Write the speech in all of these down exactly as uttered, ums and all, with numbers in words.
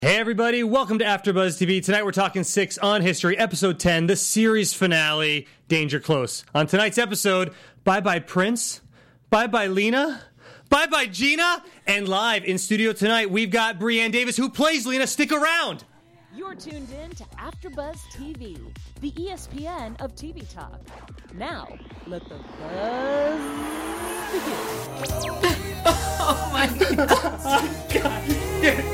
Hey everybody, welcome to AfterBuzz T V. Tonight we're talking Six on History, episode ten, the series finale, Danger Close. On tonight's episode, bye-bye Prince, bye-bye Lena, bye-bye Gina, and live in studio tonight, we've got Brianne Davis, who plays Lena. Stick around! You're tuned in to AfterBuzz T V, the E S P N of T V talk. Now, let the buzz begin. Oh my God. Oh, God. Yeah.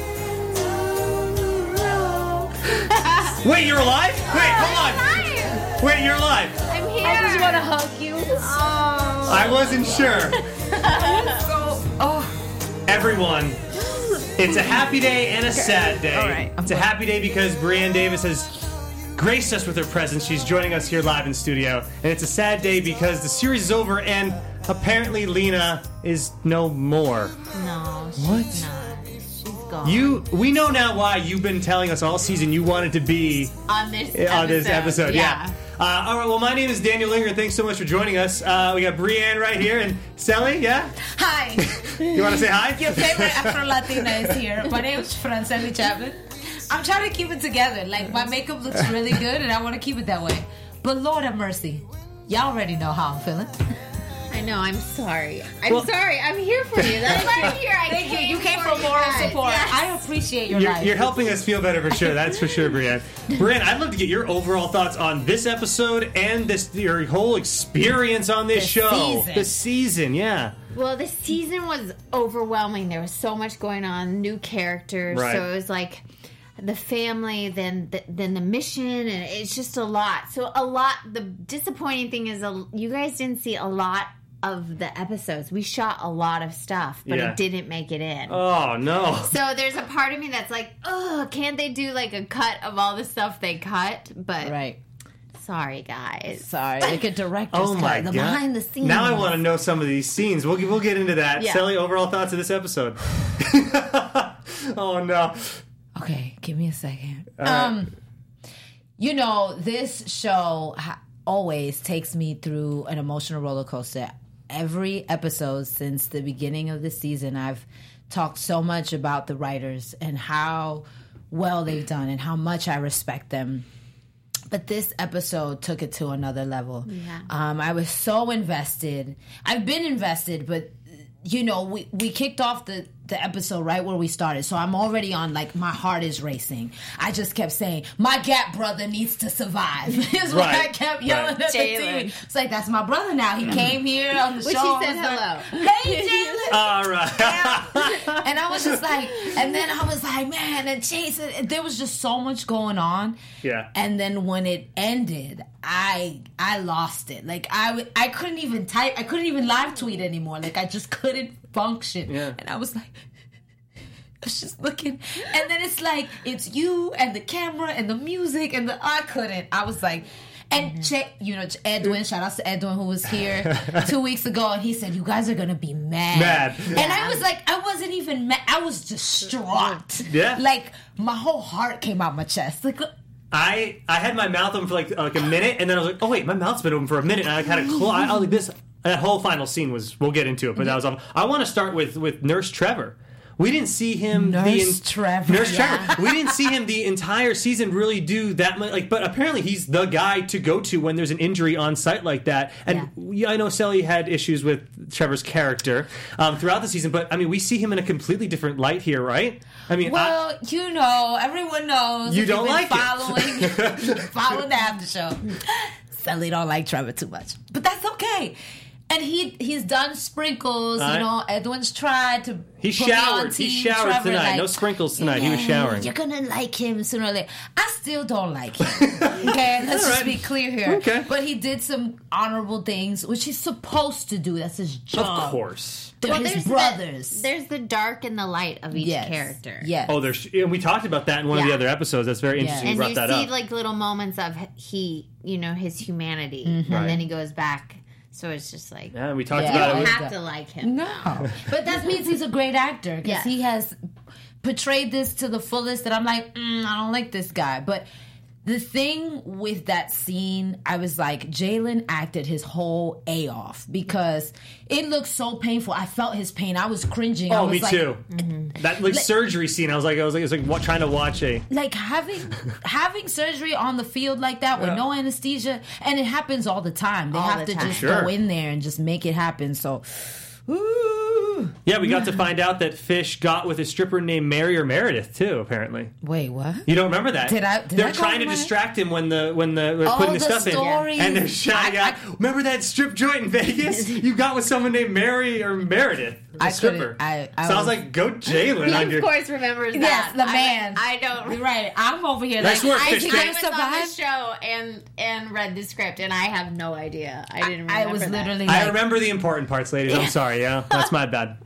Wait, you're alive? Wait, hold on. Alive. Wait, you're alive. I'm here. I just want to hug you. Oh. I wasn't sure. so, oh. Everyone, it's a happy day and a sad day. All right. It's a happy day because Brianne Davis has graced us with her presence. She's joining us here live in studio. And it's a sad day because the series is over and apparently Lena is no more. No, she's What? not. She's gone. You, we know now why you've been telling us all season you wanted to be on this on episode. this episode. Yeah. yeah. Uh, all right. Well, my name is Daniel Linger. Thanks so much for joining us. Uh, we got Brianne right here and Sally. Yeah. Hi. You want to say hi? Your favorite Afro-Latina is here. My name is Franceli Chapman. I'm trying to keep it together. Like, my makeup looks really good, and I want to keep it that way. But Lord have mercy. Y'all already know how I'm feeling. I know, I'm sorry. I'm Well- sorry. I'm here for you. That's why I'm here. I Thank you. came You came for you moral guys. support. Yes. I appreciate your You're, life. you're helping us feel better for sure. That's for sure, Brianne. Brianne, I'd love to get your overall thoughts on this episode and this your whole experience on this The show. season. The season, yeah. Well, the season was overwhelming. There was so much going on, new characters. Right. So it was like the family, then the, then the mission, and it's just a lot. So a lot. The disappointing thing is, a, you guys didn't see a lot of the episodes. We shot a lot of stuff, but Yeah. it didn't make it in. Oh no. So there's a part of me that's like, oh, can't they do like a cut of all the stuff they cut? But Right. sorry, guys. Sorry. Like a director's Oh my cut. The god. behind the scenes. Now I want to know some of these scenes. We'll we'll get into that. Yeah. Sally, overall thoughts of this episode. Oh no. Okay, give me a second. right. Um, you know, this show ha- always takes me through an emotional roller coaster. Every episode since the beginning of the season, I've talked so much about the writers and how well they've done and how much I respect them. But this episode took it to another level. Yeah. Um, I was so invested. I've been invested, but you know, we, we kicked off the, the episode right where we started. So I'm already on, like, my heart is racing. I just kept saying, my Gap brother needs to survive. Is what Right. I kept yelling Right. at the Jalen. T V. It's like, that's my brother now. He came here on the Which show. he said I was like, hello. Hey, Jalen. All right. And I was just like, and then I was like, man, and Jason, there was just so much going on. Yeah. And then when it ended, I I lost it. Like I w- I couldn't even type. I couldn't even live tweet anymore. Like I just couldn't function. Yeah. And I was like, I was just looking, and then it's like it's you and the camera and the music and the I couldn't. I was like. And check, you know, Edwin, shout out to Edwin who was here two weeks ago, and he said, you guys are going to be mad. Mad. And I was like, I wasn't even mad. I was distraught. Yeah. Like, my whole heart came out my chest. Like, I I had my mouth open for like like a minute, and then I was like, oh wait, my mouth's been open for a minute, and I kind of cl- I, I was like this. That whole final scene was. We'll get into it, but that was awful. I want to start with with Nurse Trevor. We didn't see him. Nurse the en- Trevor. Nurse Yeah. Trevor. We didn't see him the entire season really do that much. Like, but apparently he's the guy to go to when there's an injury on site like that. And yeah. I know Sally had issues with Trevor's character um, throughout the season, but I mean, we see him in a completely different light here, right? I mean, well, I, you know, everyone knows. You if don't you've like been it. following, following the after show. Sally don't like Trevor too much, but that's okay. And he he's done sprinkles, All right. you know. Edwin's tried to. He put me on showered. He Team showered Trevor, tonight. like, No sprinkles tonight. He was yeah, showering. You're gonna like him sooner or later. I still don't like him. Okay, let's All just right. be clear here. Okay. But he did some honorable things, which he's supposed to do. That's his job. Of course. They're Well, his there's brothers. The, there's the dark and the light of each yes. character. Yes. Oh, there's. And we talked about that in one of the Yeah. other episodes. That's very interesting. Yeah. You And brought you that see up. like little moments of he, you know, his humanity, Mm-hmm. Right. and then he goes back. So it's just like Yeah, we talked Yeah. you about don't it. have to like him. No. But that means he's a great actor because Yeah. he has portrayed this to the fullest that I'm like, mm, I don't like this guy. But The thing with that scene, I was like, Jalen acted his whole A off because it looked so painful. I felt his pain. I was cringing. I Oh, was me like, too. Mm-hmm. That like, like surgery scene. I was like, I was like, it was like what, trying to watch a like having having surgery on the field like that with yeah. no anesthesia, and it happens all the time. They All have the to time. just Sure. go in there and just make it happen. So, ooh. Yeah, we got to find out that Fish got with a stripper named Mary or Meredith too. Apparently, Wait, what? you don't remember that? Did I- did They're I go trying to over my- distract him when the when the they're Oh, putting the, the stuff stories. in, and they're shouting I- out. I- Remember that strip joint in Vegas? You got with someone named Mary or Meredith, the I stripper. couldn't- I- I so I was was- like, go Jalen He on of your. course remembers that. Yes, the I- man. I, don't. You're right. I'm over here Nice like, work, I, Fish. is he I gonna was on the survive? show and and read the script, and I have no idea. I didn't. Remember I was that. literally I like, remember the important parts, ladies. I'm sorry. Yeah, that's my bad.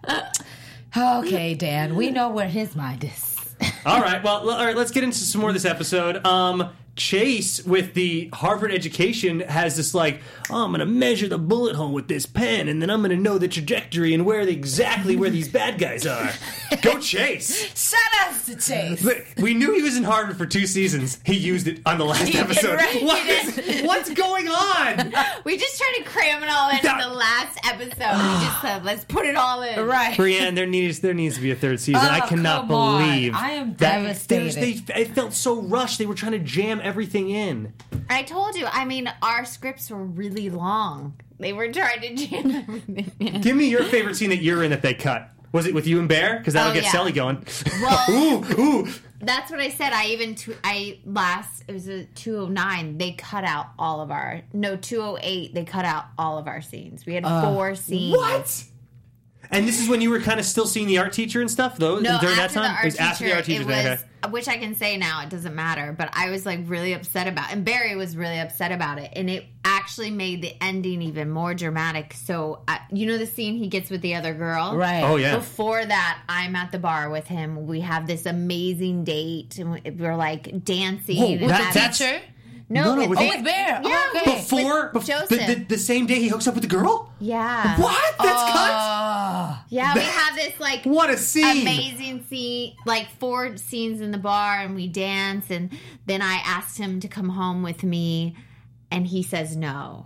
okay, Dan, we know where his mind is. All right. Well, all right. Let's get into some more of this episode. Um, Chase, with the Harvard education, has this like, oh, I'm going to measure the bullet hole with this pen, and then I'm going to know the trajectory and where the, exactly where these bad guys are. Go Chase! Shout outs to Chase. But we knew he was in Harvard for two seasons. He used it on the last He did, episode. right, he What did. is- what's going on? We just tried to cram it all into That- the last episode. We just said, let's put it all in. Right. Brienne, there needs there needs to be a third season. Oh, I cannot come on. believe I am that devastated. there's- They, it felt so rushed. They were trying to jam everything in. I told you. I mean, our scripts were really long. They were trying to jam everything in. Give me your favorite scene that you're in that they cut. Was it with you and Bear? Because that'll Oh, get yeah. Sally going. Well- ooh, ooh. That's what I said. I even tw- I last it was a two oh nine. They cut out all of our no two oh eight. They cut out all of our scenes. We had four scenes. What? And this is when you were kind of still seeing the art teacher and stuff, though. No, during that after time, the art it was teacher, after the art teacher. it thing, was, okay. which I can say now, it doesn't matter. But I was like really upset about, and Barry was really upset about it, and it actually made the ending even more dramatic. So uh, you know the scene he gets with the other girl, Right. Oh yeah. Before that, I'm at the bar with him. We have this amazing date, and we're like dancing. Whoa, and that- having- that's- Teacher? no, No, no, with with- Oh, Bear. with Bear. Yeah, Oh, okay. Before, with bef- Joseph. the, the, the same day he hooks up with the girl. Yeah, What? That's cut. Oh. yeah. We have this like What a scene! amazing scene, like four scenes in the bar, and we dance, and then I asked him to come home with me, and he says no.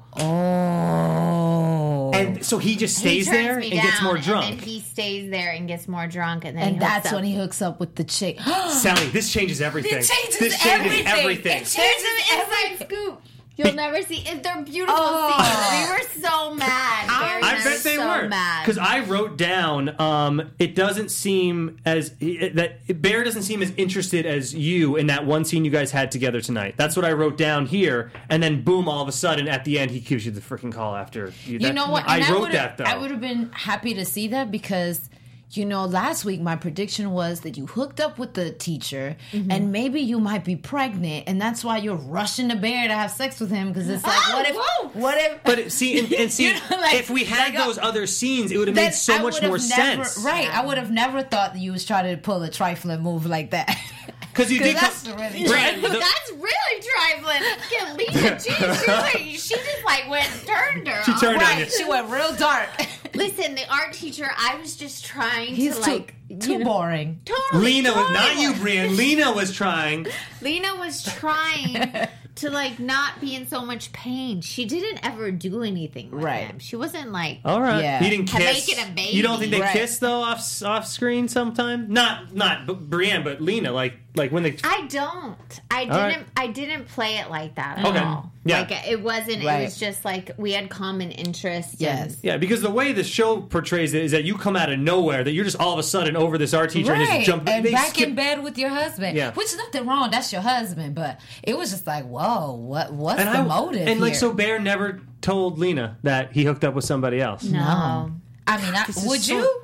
Oh. And so he just He stays turns there me and gets down, more and drunk. then he stays there and gets more drunk, and then he And hooks that's up. when he hooks up with the chick. Sally, this changes everything. It changes this changes everything. everything. It There's an changes inside scoop. You'll never see. It. They're beautiful Oh. scenes. We were so mad. Barry I and bet they so were mad. because I wrote down. Um, it doesn't seem as that Bear doesn't seem as interested as you in that one scene you guys had together tonight. That's what I wrote down here, and then boom! All of a sudden, at the end, he gives you the freaking call after you. You that- know what? I And wrote would've- that though. I would have been happy to see that because, you know, last week my prediction was that you hooked up with the teacher Mm-hmm. and maybe you might be pregnant, and that's why you're rushing the Bear to have sex with him because it's like, Oh, what if? whoa. What if? But it- see, and, and see, You know, like- if we had like, uh, those other scenes, it would have then made so I much would've more never- sense. Right? I would have never thought that you was trying to pull a trifling move like that. Because you 'Cause did. that's come- really Brand, the- That's really trifling. Look at Lisa. She, she, like, she just like went turned her. She turned on you. Right? She went real dark. Listen, the art teacher. I was just trying He's to too like too you know, boring. Totally. Lena was not totally. you, Brian. Lena was trying. Lena was trying to like not be in so much pain. She didn't ever do anything with Right. him. She wasn't like All right. Yeah. He didn't To kiss. making a baby. You don't think they Right. kissed though off off screen sometime? Not not B- Brienne, but Lena. Like like when they. I don't. I didn't. right. I didn't play it like that at Okay. all. Yeah. Like it wasn't. Right. It was just like we had common interests. Yes. and- Yeah, because the way the show portrays it is that you come out of nowhere, that you're just all of a sudden over this art teacher and Right, just jump and they back skip- in bed with your husband. Yeah. Which is nothing wrong. That's your husband, but it was just like, whoa, what? What's and the I, motive? And like here? so, Bear never told Lena that he hooked up with somebody else. No. I mean, I, This is would so- you?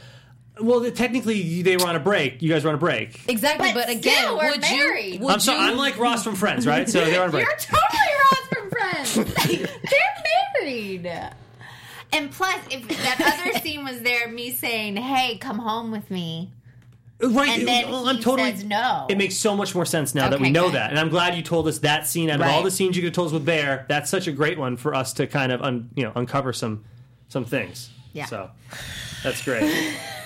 Well, the- technically, they were on a break. You guys were on a break. Exactly, But but, again, still, we're would married. you? Would I'm sorry. you? I'm like Ross from Friends, right? So they were on a break. You're totally Ross from Friends. They're married. And plus, if that other scene was there, me saying, "Hey, come home with me," Right, and then well, he I'm totally, says no. It makes so much more sense now that we Okay, know good. that, and I'm glad you told us that scene. Out of all Right. the scenes you could have told us with Bear, that's such a great one for us to kind of, un, you know, uncover some, some things. Yeah. So that's great.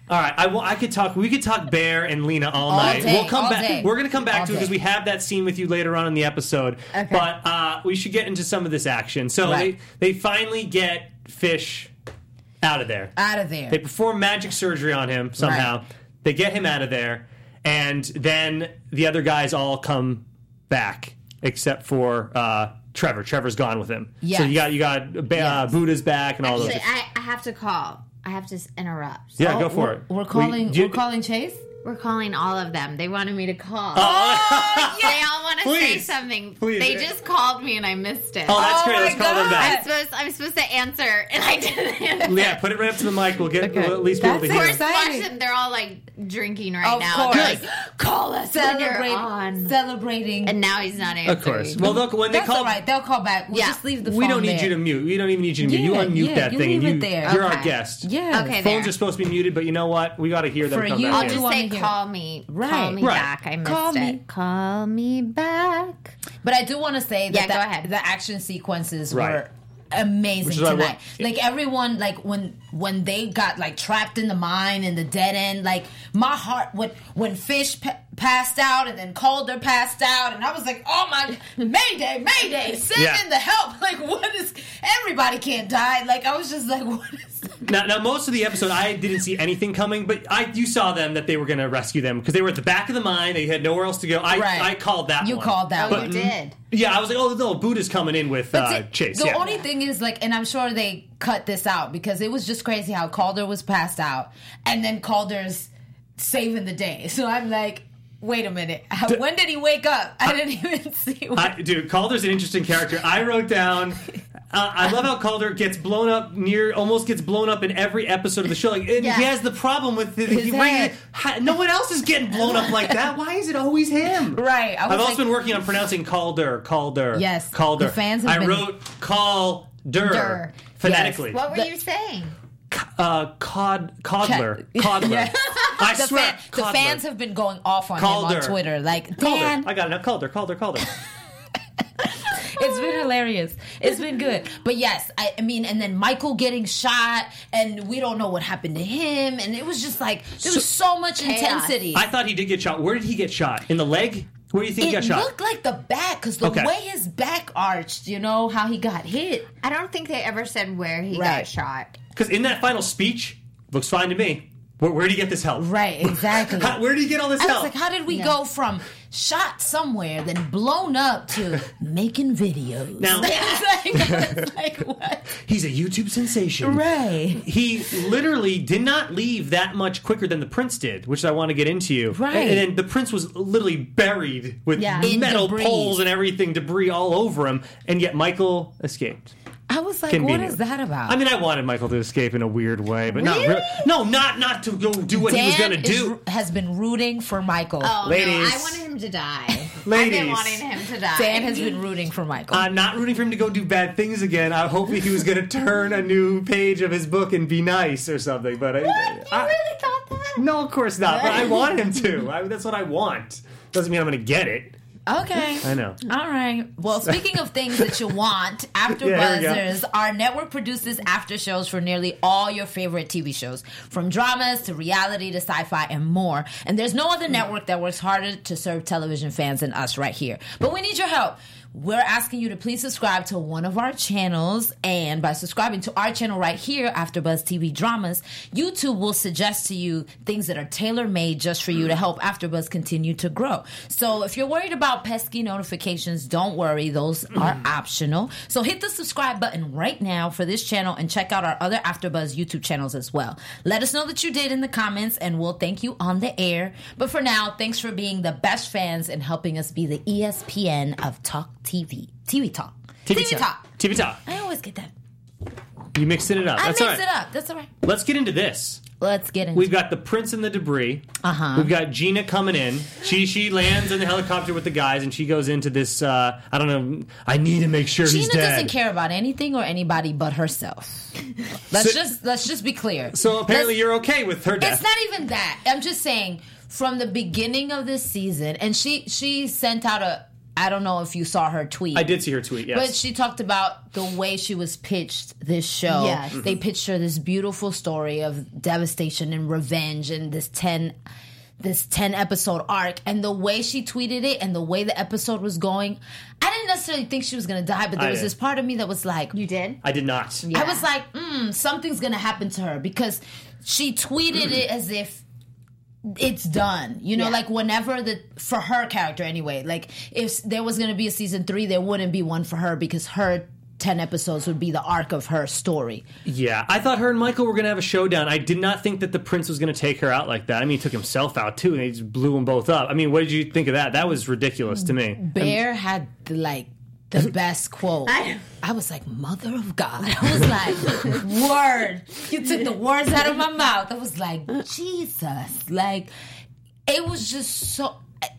All right, I, will, I could talk. We could talk Bear and Lena all, All night. day, we'll come all back. day. We're gonna come back All to it because day. we have that scene with you later on in the episode. Okay. But uh, we should get into some of this action. So Right. they they finally get Fish out of there. Out of there. They perform magic surgery on him somehow. Right. They get him out of there, and then the other guys all come back except for uh, Trevor. Trevor's gone with him. Yes. So you got you got uh, Yes. Buddha's back and all Actually, those. I, I have to call. I have to s- interrupt. Yeah, Oh, go for we're, it. We're calling. We- do you- we're calling Chase. We're calling all of them. They wanted me to call. Oh, They all want to say Please. something. Please. They just called me and I missed it. Oh, that's Oh great. my Let's call them I'm back. supposed, I'm supposed to answer, and I didn't answer. Yeah, put it right up to the mic. We'll get Okay. we'll at least be able to That's hear. Of course, exciting. watch them. They're all like drinking right Of now. course. They're like, call us when you're Celebrate, on. celebrating. And now he's not answering. Of course. Well, look, when they That's call, all right. They'll call back. We'll Yeah. just leave the phone we don't need there. you to mute. We don't even need you to mute. you Yeah, unmute yeah, that you thing. leave and it you, there. You're our Okay. guest. Yeah. Okay, Phones there. are supposed to be muted, but you know what? We got to hear them For come you, back. I'll in. just wanna say, hear- call me. Call Right. me Right. back. I missed Call it. me. Call me back. But I do want to say that Yeah, go the, ahead. the action sequences Right. were amazing Which is what I tonight. want. Like everyone, like when when they got like trapped in the mine and the dead end, like my heart when when Fish pa- passed out and then Calder passed out, and I was like, oh my, Mayday, Mayday, send Yeah. in the help! Like what is? Everybody can't die. Like I was just like, what is? Now, now, most of the episode, I didn't see anything coming, but I you saw them that they were going to rescue them because they were at the back of the mine. They had nowhere else to go. I, Right. I called that You one. called that Oh, one. you did. Yeah, I was like, oh, no, Buddha's coming in with uh, But Chase. the yeah. only thing is, like, and I'm sure they cut this out because it was just crazy how Calder was passed out and then Calder's saving the day. So I'm like, wait a minute. How, when did he wake up? I didn't even see. What, I, dude, Calder's an interesting character. I wrote down. Uh, I love how Calder gets blown up near, almost gets blown up in every episode of the show. Like, and Yeah. he has the problem with the, His he, head. ha- no one else is getting blown up like that. Why is it always him? Right. I was I've also like- been working on pronouncing Calder, Calder. Yes, Calder. the fans have I been- wrote Calder Der. phonetically. What were The- you saying? Uh, cod, Codler, Ca- Codler. Yeah. I the, swear, fan- the Codler. fans have been going off on Calder. him on Twitter. Like, Calder. Dan, I got it now. Calder, Calder, Calder. it's been hilarious. It's been good. But yes, I, I mean, and then Michael getting shot, and we don't know what happened to him, and it was just like there was so much Chaos. intensity. I thought he did get shot. Where did he get shot? In the leg? Where do you think he It got shot? looked like the back because the Okay. way his back arched, you know how he got hit. I don't think they ever said where he Right. got shot. Because in that final speech, looks fine to me. Where, where did he get this help? Right, exactly. How- where did he get all this I was help? like, how did we go from shot somewhere, then blown up to making videos? Now- It's like, I was like, what? He's a YouTube sensation. Right. He literally did not leave that much quicker than the Prince did, which I want to get into. Right. And, and then the Prince was literally buried with Yeah. In metal debris. poles and everything, debris all over him, and yet Michael escaped. I was like, what Convenient. is that about? I mean, I wanted Michael to escape in a weird way, but not Really? really. No, not not to go do what he was going to Dan do. is, has been rooting for Michael. Oh, Ladies. no. I wanted him to die. I've Ladies. been wanting him to die. Dan has been rooting for Michael. I'm not rooting for him to go do bad things again. I hope he was going to turn a new page of his book and be nice or something. But I, What? You I- really thought that? no, of course not. But I want him to. I, that's what I want. Doesn't mean I'm going to get it. Okay. I know. All right. Well, speaking of things that you want, After Yeah, here we go. Buzzers, our network produces after shows for nearly all your favorite T V shows, from dramas to reality to sci-fi and more. And there's no other network that works harder to serve television fans than us right here. But we need your help. We're asking you to please subscribe to one of our channels, and by subscribing to our channel right here, AfterBuzz T V Dramas, YouTube will suggest to you things that are tailor-made just for you to help AfterBuzz continue to grow. So if you're worried about pesky notifications, don't worry, those are optional. So hit the subscribe button right now for this channel and check out our other AfterBuzz YouTube channels as well. Let us know that you did in the comments, and we'll thank you on the air. But for now, thanks for being the best fans and helping us be the E S P N of Talk T V. T V Talk. T V, Talk. T V Talk. I always get that. You mixed it up. I That's mixed all right. it up. That's all right. Let's get into this. Let's get into We've got the Prince and the debris. Uh-huh. We've got Gina coming in. She she lands in the helicopter with the guys, and she goes into this. Uh, I don't know. I need to make sure Gina he's dead. doesn't care about anything or anybody but herself. Let's So- just let's just be clear. So apparently, Let's- you're okay with her death. It's not even that. I'm just saying from the beginning of this season, and she she sent out a I don't know if you saw her tweet. I did see her tweet, yes. But she talked about the way she was pitched this show. Yes. They pitched her this beautiful story of devastation and revenge and this ten this ten episode arc, and the way she tweeted it and the way the episode was going, I didn't necessarily think she was going to die, but there I was did. this part of me that was like, You did? I did not. Yeah. I was like, mm, something's going to happen to her, because she tweeted it as if it's done. You know, Yeah. like whenever the, for her character anyway, like if there was going to be a season three, there wouldn't be one for her, because her ten episodes would be the arc of her story. Yeah, I thought her and Michael were going to have a showdown. I did not think that the prince was going to take her out like that. I mean, he took himself out, too, and he just blew them both up. I mean, what did you think of that? That was ridiculous to me. Bear had the, like the best quote. I- I was like, Mother of God. I was like, word. You took the words out of my mouth. I was like, Jesus. Like, it was just so...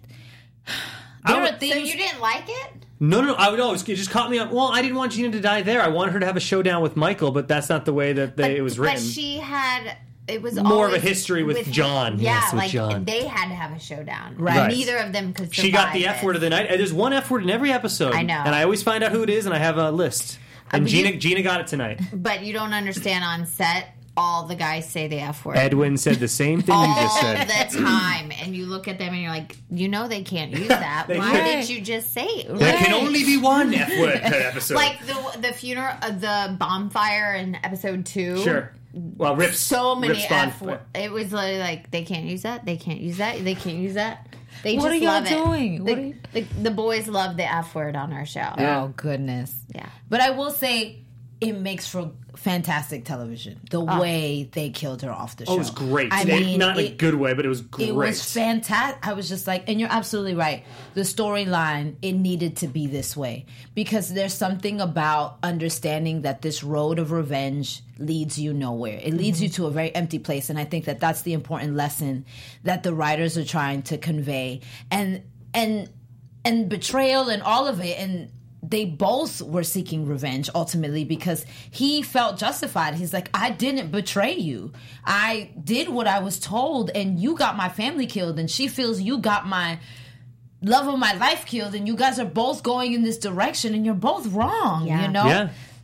There I are would- So things... you didn't like it? No, no, no, I would always, it just caught me up. Well, I didn't want Gina to die there. I wanted her to have a showdown with Michael, but that's not the way that they, it was written. But she had... It was More of a always history with John. Yeah, Yes, with like John. they had to have a showdown. Right. Right. Neither of them could survive She got the it. F word of the night. There's one F word in every episode. I know. And I always find out who it is, and I have a list. And but Gina, you- Gina got it tonight. But you don't understand, on set, all the guys say the F word. Edwin said the same thing you just all said. the time, and you look at them and you're like, you know they can't use that. They Why can't. did you just say it? There Right. can only be one F word per episode. Like the the funeral, uh, the bonfire in episode two. Sure. Well, Rips. So many Rips F Bond- words. It was literally like they can't use that. They can't use that. They can't use that. They What just are y'all love it. doing? The, What are you- the, the boys love the F word on our show. Yeah. Oh, goodness. Yeah. But I will say, it makes for fantastic television. The way they killed her off the show. Oh, it was great. I It- mean, not in a it- good way, but it was great. It was fantastic. I was just like, and you're absolutely right. The storyline, it needed to be this way, because there's something about understanding that this road of revenge leads you nowhere. It leads you to a very empty place, and I think that that's the important lesson that the writers are trying to convey. And and and betrayal and all of it, and they both were seeking revenge ultimately, because he felt justified. He's like, I didn't betray you. I did what I was told, and you got my family killed. And she feels you got my love of my life killed, and you guys are both going in this direction, and you're both wrong, Yeah. you know? Yeah.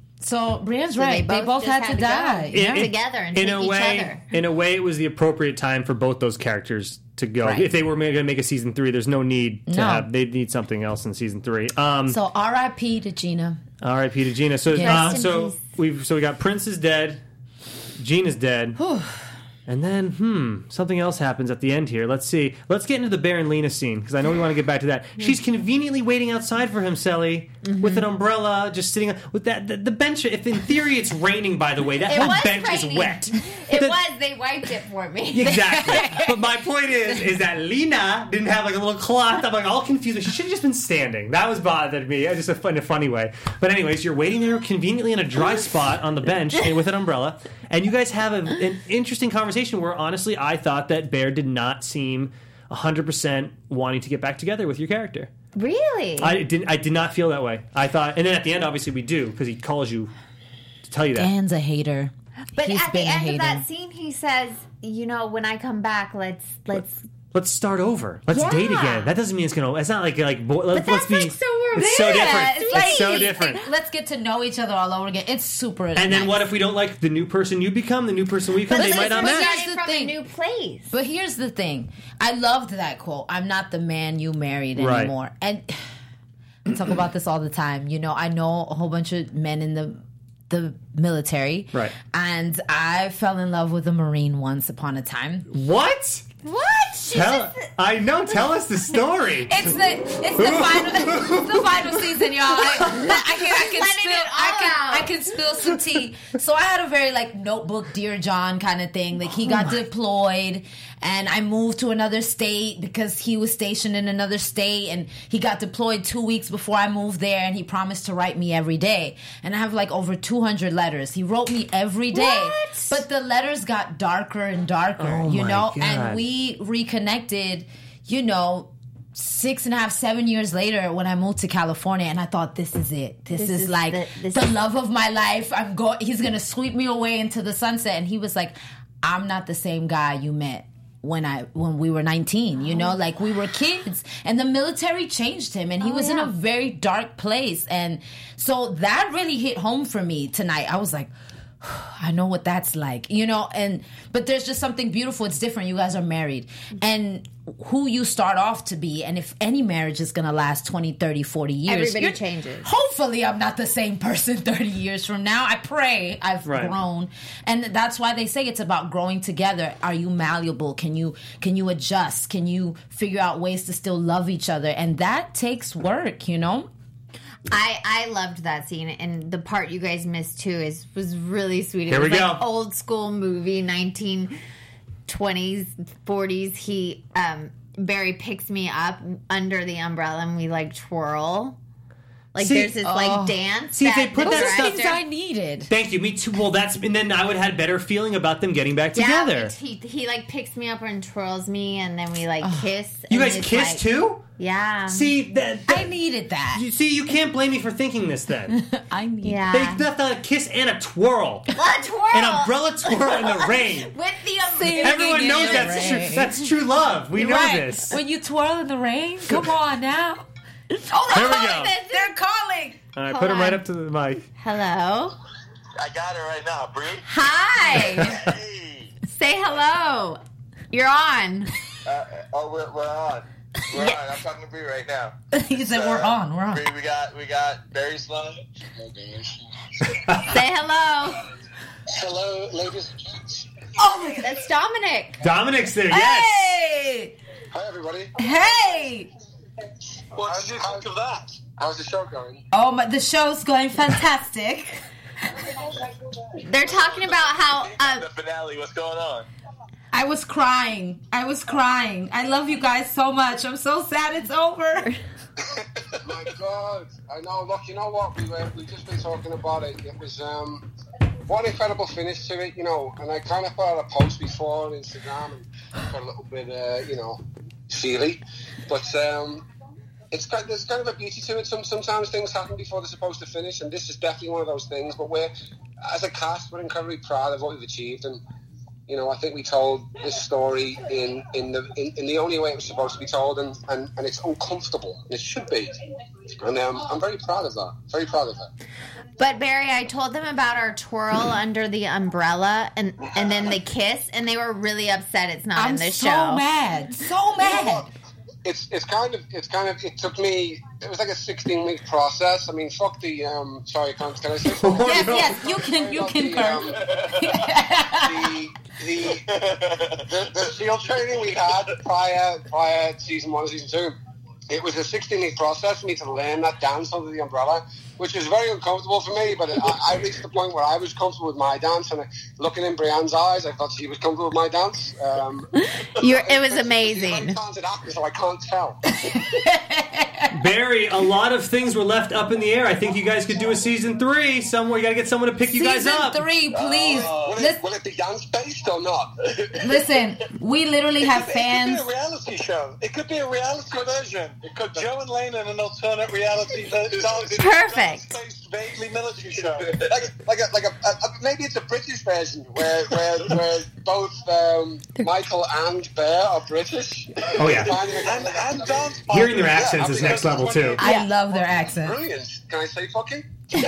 So Brienne's So right. They both, just had, to go die. In- Yeah. in- together and in take a each way, other. in a way, it was the appropriate time for both those characters to go. Right. If they were going to make a season three, there's no need to No. have. They need something else in season three. Um, So R I P to Gina. R I P to Gina. So, Yes. uh, Rest in so peace. we've so we got Prince is dead, Gina's dead, and then hmm, something else happens at the end here. Let's see. Let's get into the Bear and Lena scene, because I know we want to get back to that. She's conveniently waiting outside for him, Sally, with an umbrella, just sitting on, with that the, the bench. If in theory it's raining, by the way, that It whole was bench is raining. wet. It The- was. They wiped it for me. Exactly. But my point is, is that Lena didn't have like a little cloth. I'm like all confused. She should have just been standing. That was bothered me. Just a fun, in a funny way. But anyways, you're waiting there conveniently in a dry spot on the bench and with an umbrella, and you guys have a, an interesting conversation where honestly, I thought that Bear did not seem one hundred percent wanting to get back together with your character. Really? I didn't. I did not feel that way. I thought, and then at the end, obviously, we do because he calls you to tell you that. Dan's a hater. but He's at the been a end of hater. that scene, he says, "You know, when I come back, let's let's." Let's start over. Let's Yeah. date again. That doesn't mean it's gonna. It's not like like. Boy, let's, But let's that's be. like so It's so romantic. different. It's It's, like- so different. Let's get to know each other all over again. It's super. And then what if we don't like the new person you become, the new person we become? But They this might not is- match. Here's Started the from thing. a new place. But here's the thing. I loved that quote. I'm not the man you married Right. anymore. And I talk about this all the time. You know, I know a whole bunch of men in the the military. Right. And I fell in love with a Marine once upon a time. What? What? She's Tell. just- I know. Tell us the story. It's the it's the final it's the final season, y'all. I, I can I can Letting spill it all I can out. I can spill some tea. So I had a very like notebook, Dear John kind of thing. Like he got deployed, and I moved to another state because he was stationed in another state, and he got deployed two weeks before I moved there, and he promised to write me every day. And I have like over two hundred letters. He wrote me every day, What? but the letters got darker and darker. Oh you my know, God. and we reconnected. You know, six and a half, seven years later when I moved to California, and I thought, this is it. This, This is, is like the- this the is- love of my life. I'm going. He's gonna sweep me away into the sunset. And he was like, I'm not the same guy you met when I when we were nineteen, you know, like we were kids, and the military changed him, and he Oh, was in yeah. a very dark place, and so that really hit home for me tonight. I was like, I know what that's like, you know, and but there's just something beautiful. It's different. You guys are married, and who you start off to be, and if any marriage is going to last twenty, thirty, forty years, Everybody you're- changes. Hopefully I'm not the same person thirty years from now. I pray I've Right. grown. And that's why they say it's about growing together. Are you malleable? Can you can you adjust? Can you figure out ways to still love each other? And that takes work, you know? I, I loved that scene, and the part you guys missed too is was really sweet. It Here was we like go. old school movie, nineteen twenties, forties. He um Barry picks me up under the umbrella, and we like twirl. Like See- there's this Oh. like dance. See, if they that put the that Those are stuff- things director- I needed. Thank you. Me too. Well, that's and then I would have had better feeling about them getting back Yeah, together. he, he like picks me up and twirls me, and then we like kiss. You and guys it's kiss like- too? Yeah. See that? I needed that. You see, you can't blame me for thinking this. Then I need yeah. they got a kiss and a twirl, What twirl? an umbrella twirl in the rain. with the umbrella. Singing Everyone in knows the that's rain. true. That's true love. We know Right. this. When you twirl in the rain, come on now. Oh, Here we they're go. calling. They're calling. All right, Hold put him right on. up to the mic. Hello. I got it right now, Bree. Hi. Hey. Say hello. You're on. Uh, oh, we're, we're on. We're on. I'm talking to Bree right now. He said, "We're on. We're on." Bree, we got we got Barry Sloan. Say hello. Hello, ladies and gents. Oh my god. That's Dominic. Dominic's there. Yes. Hey. Hi, everybody. Hey. What did you think of that? How's the show going? Oh my, the show's going fantastic. They're talking about how uh, The finale. What's going on? I was crying. I was crying. I love you guys so much. I'm so sad it's over. My God, I know. Look, you know what? We were, we just been talking about it. It was um, what an incredible finish to it, you know. And I kind of put out a post before on Instagram and got a little bit, uh, you know, feely. But um, it's kind there's kind of a beauty to it. Some sometimes things happen before they're supposed to finish, and this is definitely one of those things. But we're, as a cast, we're incredibly proud of what we've achieved, and you know, I think we told this story in in the in, in the only way it was supposed to be told, and, and, and it's uncomfortable, and it should be. And um, I'm very proud of that. Very proud of that. But Barry, I told them about our twirl under the umbrella and and then the kiss, and they were really upset it's not I'm in the so show. mad. So mad. It's it's kind of it's kind of it took me. It was like a sixteen week process. I mean, fuck the um. Sorry, can, can I say? Fuck Yes, yes, you can you can the, um, the, the, the the SEAL training we had prior prior to season one and season two. It was a sixteen week process for me to learn that dance under the umbrella, which was very uncomfortable for me. But I, I reached the point where I was comfortable with my dance, and looking in Brianne's eyes, I thought she was comfortable with my dance. Um, You're, it was She's a amazing. very talented actor, so I can't tell. Barry, a lot of things were left up in the air. I think you guys could do a season three somewhere. You got to get someone to pick you guys Season up. three, please. Will it, Lis- will it be dance based or not? Listen, we literally have fans. It could be a reality show. It could be a reality version. It could Joe and Lane in an alternate reality dance. Perfect. Dance-based, vaguely military show. like, like, a, like a, a, a, maybe it's a British version where where, where both um, Michael and Bear are British. Oh, yeah. And, and dance. Hearing their partners. accents is next level, too. I love their accent. Brilliant. Can I say fucking?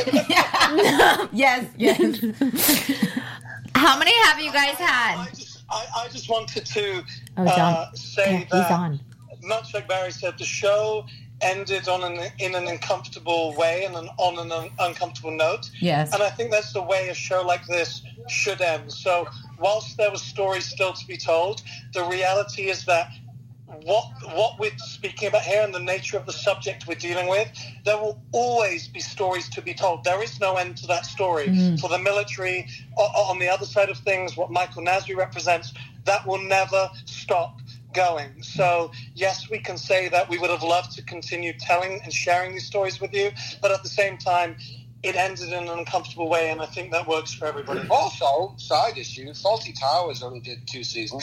Yes, yes. How many have you guys I had? just, I, I just wanted to Oh, he's on. uh, say Yeah, he's that, on. much like Barry said, the show ended on an in an uncomfortable way and an, on an un- uncomfortable note. Yes. And I think that's the way a show like this should end. So whilst there was stories still to be told, the reality is that what what we're speaking about here and the nature of the subject we're dealing with, there will always be stories to be told. There is no end to that story. Mm. For the military, o- on the other side of things, what Michael Nasri represents, that will never stop going. So yes, we can say that we would have loved to continue telling and sharing these stories with you, but at the same time, it ended in an uncomfortable way, and I think that works for everybody. Also, side issue, Faulty Towers only did two seasons.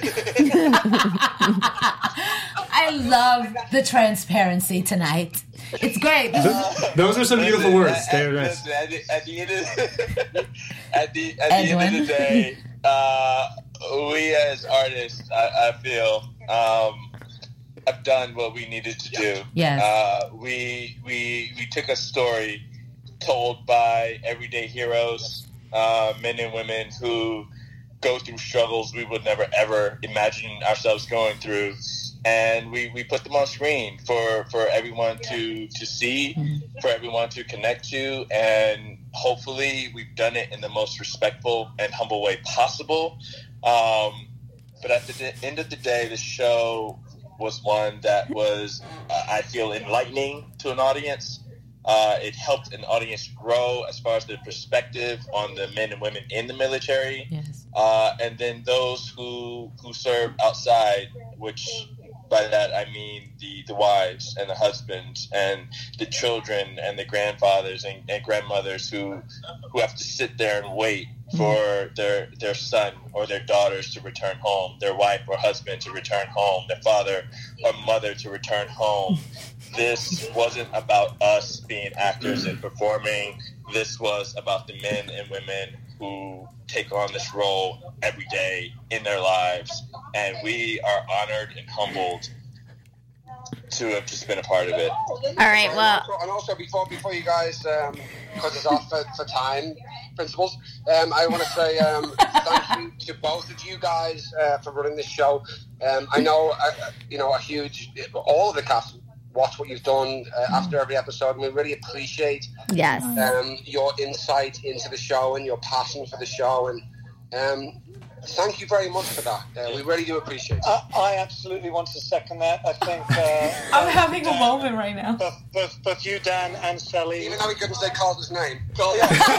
I love the transparency tonight. It's great. Those are some beautiful words. At, They're at, nice. at, the, at the end of at the at the end Edwin. of the day, uh, we as artists, I, I feel, um, have done what we needed to do. Yes. Uh, we we we took a story told by everyday heroes, uh, men and women who go through struggles we would never ever imagine ourselves going through, and we, we put them on screen for, for everyone to to see, for everyone to connect to, and hopefully we've done it in the most respectful and humble way possible. Um, but at the end of the day, the show was one that was, uh, I feel, enlightening to an audience. Uh, it helped an audience grow as far as their perspective on the men and women in the military. Yes. Uh, and then those who who serve outside, which by that I mean the, the wives and the husbands and the children and the grandfathers and, and grandmothers who who have to sit there and wait for their their son or their daughters to return home, their wife or husband to return home, their father or mother to return home. This wasn't about us being actors and performing. This was about the men and women who take on this role every day in their lives. And we are honored and humbled to have just been a part of it. All right, well... And also, and also before before you guys, um, because it's off for, for time principles, um, I want to say um, thank you to both of you guys uh, for running this show. Um, I know, uh, you know, a huge... All of the cast watch what you've done uh, after every episode, and we really appreciate Yes. um, your insight into the show and your passion for the show, and um, thank you very much for that. Uh, we really do appreciate it. I, I absolutely want to second that. I think uh, I'm having a moment right now. both, both, both you, Dan, and Sally. Even though we couldn't say Carl's name. Well,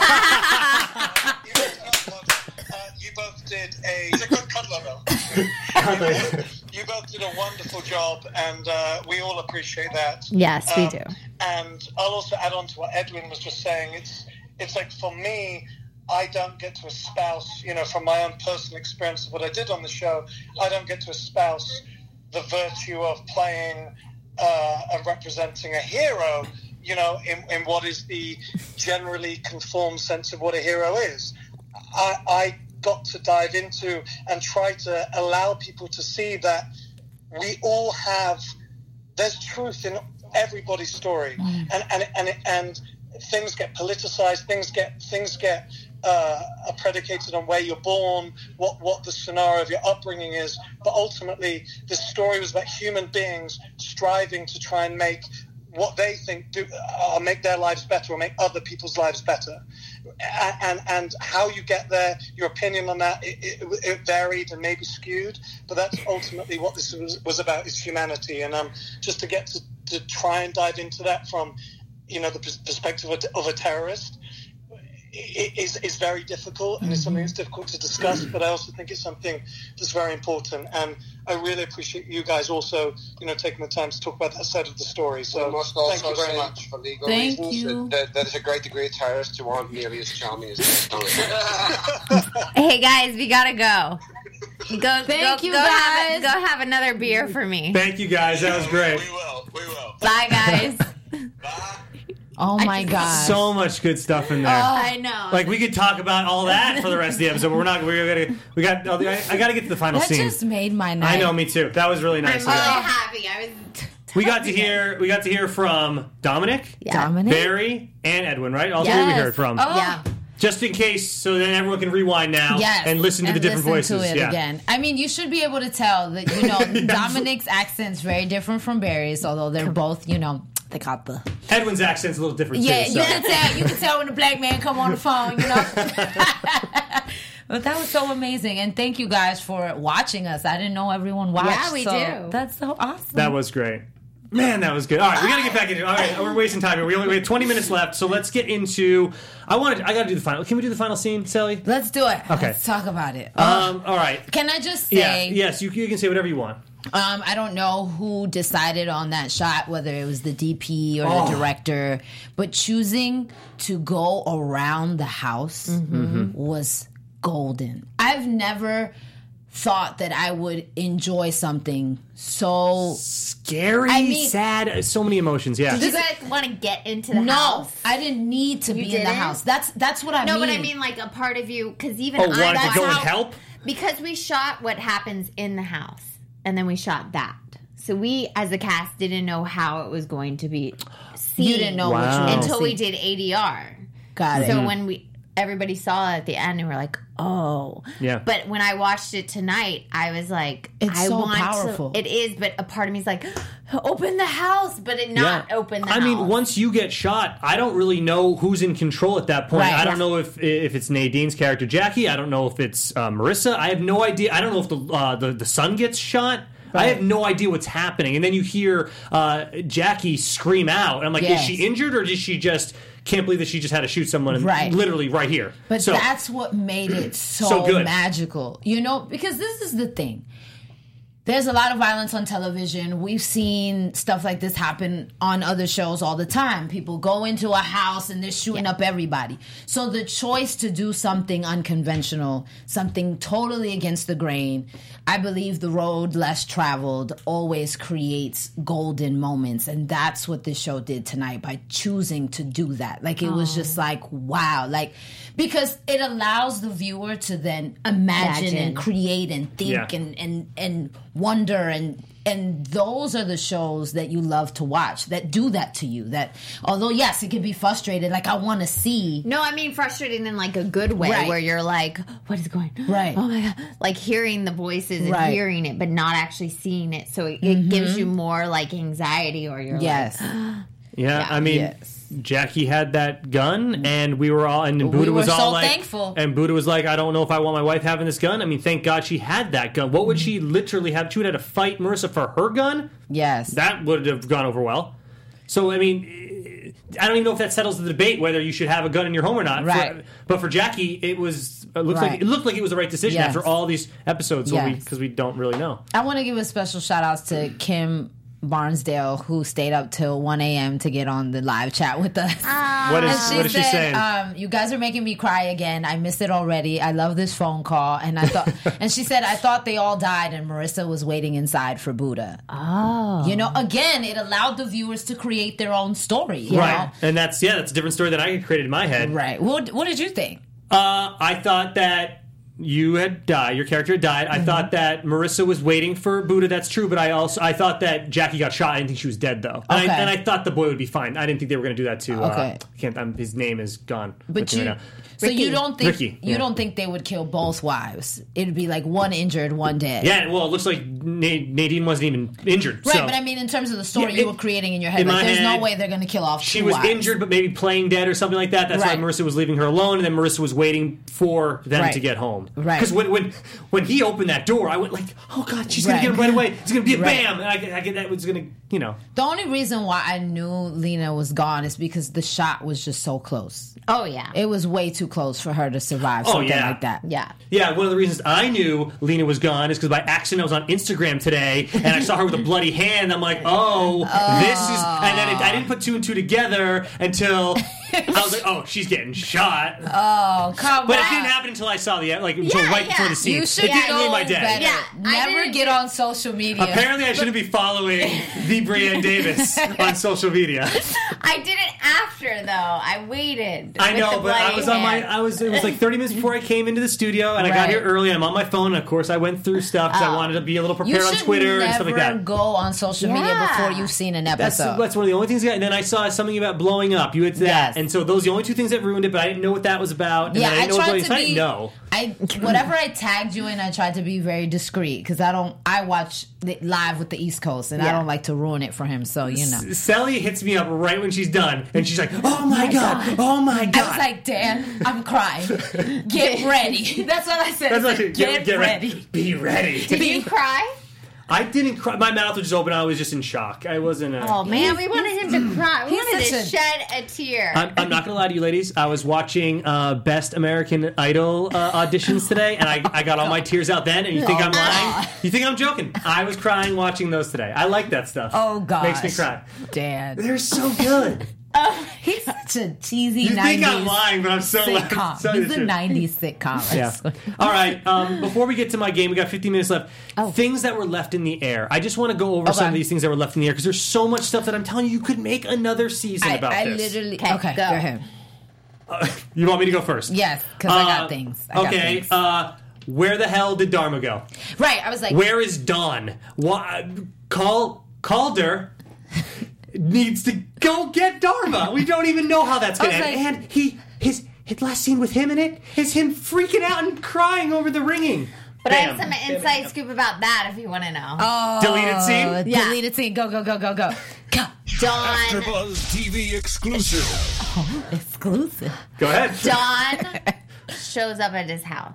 yeah. you, both, uh, you both did a. He's a good cuddler, though. You both did a wonderful job, and uh, we all appreciate that. Yes, we Um, do. And I'll also add on to what Edwin was just saying. It's it's like, for me, I don't get to espouse, you know, from my own personal experience of what I did on the show, I don't get to espouse the virtue of playing uh, and representing a hero, you know, in, in what is the generally conformed sense of what a hero is. I, I got to dive into and try to allow people to see that we all have, there's truth in everybody's story, mm. and and and and things get politicized, things get things get uh, are predicated on where you're born, what what the scenario of your upbringing is, but ultimately this story was about human beings striving to try and make what they think do uh, make their lives better or make other people's lives better. And and how you get there, your opinion on that, it, it, it varied and maybe skewed, but that's ultimately what this was, was about, is humanity. And um, just to get to, to try and dive into that from, you know, the perspective of a, of a terrorist is is very difficult, and it's something that's difficult to discuss, but I also think it's something that's very important, and I really appreciate you guys also, you know, taking the time to talk about that side of the story. So we must also thank you very say, much. for legal Thank reasons, you. that there's a great degree of terrorists who aren't nearly as charming as this. Hey guys, we gotta go. Go, Thank go, you, go Have, guys. go have another beer for me. Thank you guys. That was great. We will. We will. Bye, guys. Bye. Oh my god. So much good stuff in there. I know. Like, we could talk about all that for the rest of the episode, but we're not. We're gonna. We got. I, I got to get to the final that scene. just made my night. I know, me too. That was really I'm nice. really Yeah. happy. I was. We got to hear. We got to hear from Dominic, Yeah. Dominic. Barry, and Edwin. Right, all three Yes. we heard from. Oh. Yeah. Just in case, so then everyone can rewind now Yes, and listen to the different listen voices. To it yeah. again. I mean, you should be able to tell that, you know, Dominic's accent's very different from Barry's, although they're both, you know, they got the Edwin's accent's a little different yeah. too. You so. can tell. You can tell when a black man come on the phone. You know. But that was so amazing, and thank you guys for watching us. I didn't know everyone watched. Yeah, we so do. That's so awesome. That was great. Man, that was good. All right, we got to get back into it. All right, we're wasting time here. We only we have twenty minutes left, so let's get into. I wanted. I got to do the final. Can we do the final scene, Sally? Let's do it. Okay. Let's talk about it. Um. All right. Can I just say? Yeah. Yes. You, you can say whatever you want. Um, I don't know who decided on that shot, whether it was the D P or Oh. the director, but choosing to go around the house Mm-hmm. was golden. I've never thought that I would enjoy something so. Scary, I mean- sad, so many emotions. Yeah. Did you guys want to get into the No, house? I didn't need to You be in the didn't? house. That's that's what I No, mean. but I mean like a part of you, because even Oh, I wanted to that's go and how- help? Because we shot what happens in the house, and then we shot that. So we, as a cast, didn't know how it was going to be seen. You didn't know Wow. what you were until see. we did A D R. Got it. So when we everybody saw it at the end, and we're like, oh. Yeah. But when I watched it tonight, I was like, It's I so want powerful. to. It is, but a part of me is like, open the house, but it not Yeah. open the I house. mean, once you get shot, I don't really know who's in control at that point. Right. I don't know if if it's Nadine's character Jackie. I don't know if it's uh, Marissa. I have no idea. I don't know if the uh, the, the son gets shot. I have no idea what's happening. And then you hear uh, Jackie scream out. And I'm like, Yes. is she injured or did she just can't believe that she just had to shoot someone in- Right. literally right here? But so, that's what made it so, So good. magical. You know, because this is the thing. There's a lot of violence on television. We've seen stuff like this happen on other shows all the time. People go into a house and they're shooting up everybody. So the choice to do something unconventional, something totally against the grain, I believe the road less traveled always creates golden moments. And that's what this show did tonight by choosing to do that. Like, it was just like, wow. Like, because it allows the viewer to then imagine, Imagine. and create and think Yeah. and, and, and wonder, and and those are the shows that you love to watch that do that to you. That although yes, it can be frustrated, like I want to see. No, I mean frustrating in like a good way, Right. where you're like, what is going on? Right. Oh my God. Like hearing the voices and Right. hearing it, but not actually seeing it. So it, it gives you more like anxiety, or you're Yes, yeah, Yeah. I mean, Yes. Jackie had that gun, and we were all, and We Buddha was were all so like, thankful. and Buddha was like, I don't know if I want my wife having this gun. I mean, thank God she had that gun. What would she literally have? She would have to fight Marissa for her gun? yes. That would have gone over well. So, I mean, I don't even know if that settles the debate whether you should have a gun in your home or not. Right. For, but for Jackie, it was it looks Right. like it looked like it was the right decision Yes. after all these episodes, Yes. because we, we don't really know. I want to give a special shout out to Kim Barnesdale, who stayed up till one a.m. to get on the live chat with us. What is And what is she said, saying? Um, you guys are making me cry again. I missed it already. I love this phone call. And I thought, and she said, I thought they all died and Marissa was waiting inside for Buddha. oh, You know, again, it allowed the viewers to create their own story. You right, know? and that's yeah, that's a different story that I created in my head. Right. What, what did you think? Uh, I thought that you had died. Your character had died. I Mm-hmm. thought that Marissa was waiting for Buddha. That's true. But I also I thought that Jackie got shot. I didn't think she was dead though. And, Okay. I, and I thought the boy would be fine. I didn't think they were going to do that to. Uh, Okay. I can't. Um, his name is gone. But with me you, right now. so Ricky. you don't think Ricky, you yeah. don't think they would kill both wives? It'd be like one injured, one dead. Yeah. Well, it looks like Na- Nadine wasn't even injured. Right, so. but I mean, in terms of the story Yeah, you it- were creating in your head, in like, my there's head, no way they're going to kill off She two was wives. injured, but maybe playing dead or something like that. That's Right. why Marissa was leaving her alone, and then Marissa was waiting for them Right. to get home. Right. Because when, when when he opened that door, I went like, "Oh God, she's gonna Right. get him right away. It's gonna be a Right. bam!" And I, I get that was gonna, you know. The only reason why I knew Lena was gone is because the shot was just so close. oh yeah, It was way too close for her to survive Oh, something yeah. like that. yeah. Yeah, one of the reasons I knew Lena was gone is because by accident I was on Instagram today and I saw her with a bloody hand. I'm like, oh, this is. And then it, I didn't put two and two together until I was like, oh, she's getting shot. Oh, come But on. it didn't happen until I saw the like until Yeah, right before yeah. the scene. You It should didn't know ruin my day. better. Yeah, I Never didn't- get on social media. Apparently, I shouldn't be following the Brienne Davis on social media. I did it after though. I waited. I with know, the but I bloody was on my. hand. I was. It was like thirty minutes before I came into the studio, and I got Right. here early. I'm on my phone. And of course, I went through stuff because I Oh. wanted to be a little You prepared on should Twitter never and stuff like that. go on social media Yeah. before you've seen an That's, episode. that's one of the only things. I got. And then I saw something about blowing up. You had that, Yes. and so those are the only two things that ruined it. But I didn't know what that was about. And Yeah, then I I didn't know tried what to I didn't be. know. I whatever I tagged you in, I tried to be very discreet because I don't. I watch it live with the East Coast, and I Yeah. don't like to ruin it for him. So you know, S- Sally hits me up right when she's done, and she's like, "Oh my god! Oh my god!" I was like, Dan, I'm crying. Get ready. That's what I said. That's I what I said, said, get, get ready. Be ready. Did you cry? I didn't cry. My mouth was just open. I was just in shock. I wasn't. A, Oh man, we wanted him to cry. We he's wanted to such a- shed a tear. I'm, I'm not gonna lie to you, ladies. I was watching uh, Best American Idol uh, auditions today, and I, I got all my tears out then. And you think I'm lying? You think I'm joking? I was crying watching those today. I like that stuff. Oh gosh, makes me cry. Dan. They're so good. He's such a cheesy You nineties think I'm lying, but I'm so sitcom. so He's a nineties sitcom. Yeah. All right. Um, before we get to my game, we got fifteen minutes left. Oh. Things that were left in the air. I just want to go over some Okay. of these things that were left in the air because there's so much stuff that I'm telling you, you could make another season I, about I this. literally. Okay, Okay, go. go ahead. You want me to go first? Yes, because I Uh, got things. I got okay. things. Uh, where the hell did Dharma go? Right. I was like, Where is Dawn? Why, call Calder needs to go get Dharma. We don't even know how that's going to I was end. like- and he his his last scene with him in it is him freaking out and crying over the ringing. But I Bam. have some inside scoop about that if you want to know. oh, Deleted scene? Yeah. Deleted scene. Go, go, go, go, go. Go. Dawn, AfterBuzz T V exclusive. Exclusive. Go ahead. Dawn shows up at his house.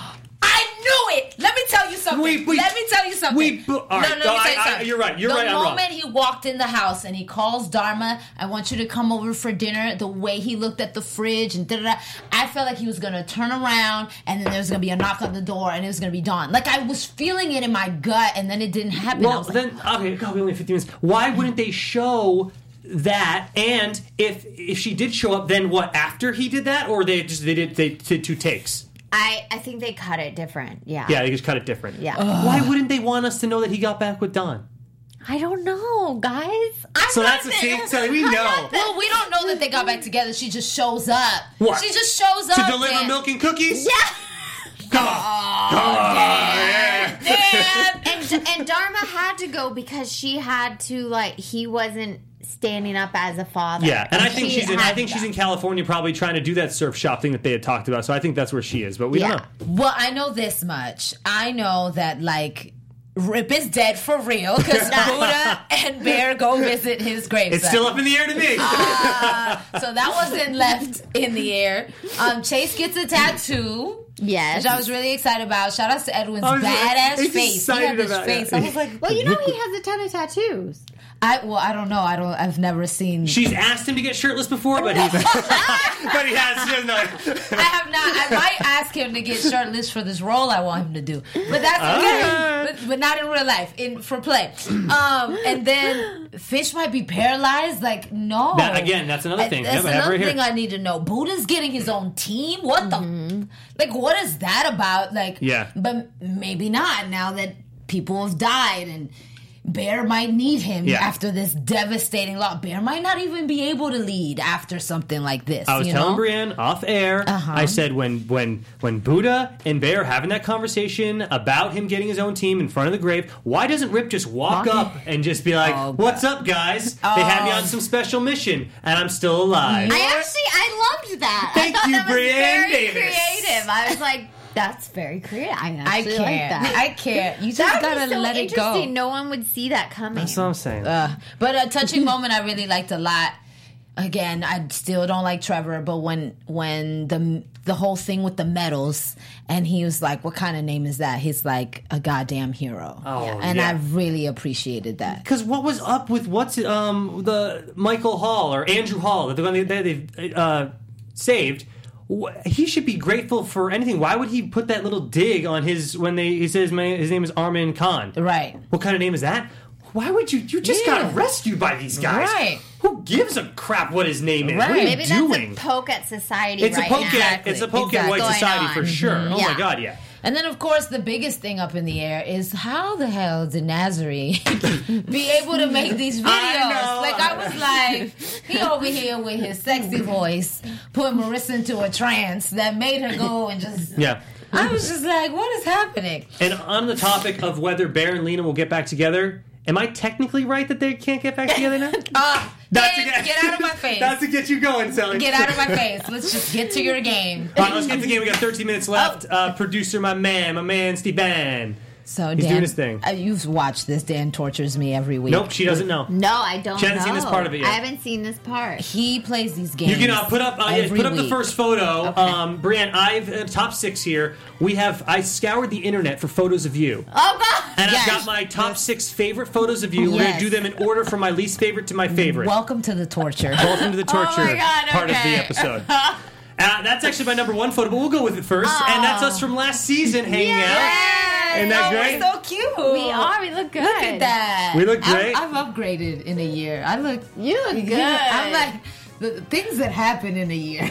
I knew it. Let me tell you something. We- we- Let me tell you something. we- all right. no, no, let me No, tell I- you I- something. you're right. You're the right, I'm wrong. moment he walked in the house and he calls Dharma, I want you to come over for dinner. The way he looked at the fridge and da da da, I felt like he was gonna turn around and then there was gonna be a knock on the door and it was gonna be Dawn. Like I was feeling it in my gut and then it didn't happen. I Well, was like, then okay, God, we only have fifteen minutes. Why wouldn't they show that? And if if she did show up, then what? After he did that, or they just they did they did two takes? I, I think they cut it different. Yeah. Yeah, they just cut it different. Yeah. Why wouldn't they want us to know that he got back with Dawn? I don't know, guys. I'm So not that's the the- scene. So we know well, we don't know that they got back together. She just shows up. What? She just shows up to deliver and- milk and cookies. Yeah. Come on, come on, yeah. Damn. and and Dharma had to go because she had to like he wasn't standing up as a father. Yeah, and I think she she's in. I had think to she's go. in California, probably trying to do that surf shop thing that they had talked about. So I think that's where she is, but we Yeah. don't know. Well, I know this much. I know that, like, Rip is dead for real because Buddha and Bear go visit his gravesite. It's still up in the air to me. Uh, so that wasn't left in the air. Um, Chase gets a tattoo. Yes. Which I was really excited about. Shout out to Edwin's I was- badass he's face. He excited had this about face. it. I was like, Well, you know he has a ton of tattoos. I well, I don't know. I don't. I've never seen. She's asked him to get shirtless before, but he's but he has. He doesn't know. I have not. I might ask him to get shirtless for this role I want him to do, but that's okay. Ah. But, but not in real life, in for play. Um, and then Fish might be paralyzed. Like no. That- again, that's another I- thing. That's Have- have her another here. thing I need to know. Buddha's getting his own team. What the? Like, what is that about? Like, Yeah. But maybe not now that people have died and. Bear might need him Yeah. after this devastating loss. Bear might not even be able to lead after something like this. I was you telling know? Brienne off air. Uh-huh. I said when when when Buddha and Bear are having that conversation about him getting his own team in front of the grave, why doesn't Rip just walk Walk up and just be like, Oh, "What's up, guys? They had me Oh. on some special mission, and I'm still alive." I actually I loved that. Thank I thought you, that was Brienne very Davis. creative. I was like, that's very creative. I I actually can't. like that. I can't. You just That would gotta be so let it interesting. go. No one would see that coming. That's what I'm saying. Uh, but a touching moment I really liked a lot. Again, I still don't like Trevor, but when when the the whole thing with the medals, and he was like, "What kind of name is that?" He's like, "A goddamn hero," Oh, and yeah. I really appreciated that. Because what was up with what's it, um the Michael Hall or Andrew Hall, the one they they they, uh, saved? Wh- He should be grateful for anything. Why would he put that little dig on his when they he says my, his name is Armin Khan? Right. What kind of name is that? Why would you? You just Yeah. got rescued by these guys. Right. Who gives a crap what his name is? Right. What are you Maybe doing? that's a poke at society It's right a poke now. at Exactly. it's a poke at Exactly. white Going society on. for sure. Mhm. Oh Yeah. my god, yeah. And then, of course, the biggest thing up in the air is how the hell did Nazari be able to make these videos? I know. Like, I was like, he over here with his sexy voice put Marissa into a trance that made her go and just. Yeah. I was just like, what is happening? And on the topic of whether Bear and Lena will get back together, am I technically right that they can't get back together now? Uh, That's Dan, to get, get out of my face. That's to get you going, Sally. Get out of my face. Let's just get to your game. All right, let's get to the game. We got thirteen minutes left. Uh, producer, my man, my man, Steve Bann. So He's Dan, doing his thing. Uh, you've watched this. Dan tortures me every week. Nope, she doesn't know. No, I don't She hasn't know. seen this part of it yet. I haven't seen this part. He plays these games. You can uh, put up uh, yeah, every put up the week. first photo. Okay. Um, Brienne, I've uh, top six here. We have I scoured the internet for photos of you. Oh God! And Yes. I've got my top six favorite photos of you. We're going Yes. to do them in order from my least favorite to my favorite. Welcome to the torture. Welcome to the torture Oh my God, part of the okay. episode. Uh, that's actually my number one photo, but we'll go with it first. And that's us from last season hanging out. Isn't that oh, great? We're so cute. We are. We look good. Look at that. We look great. I've, I've upgraded in a year. I look. You look good. I'm like the things that happen in a year.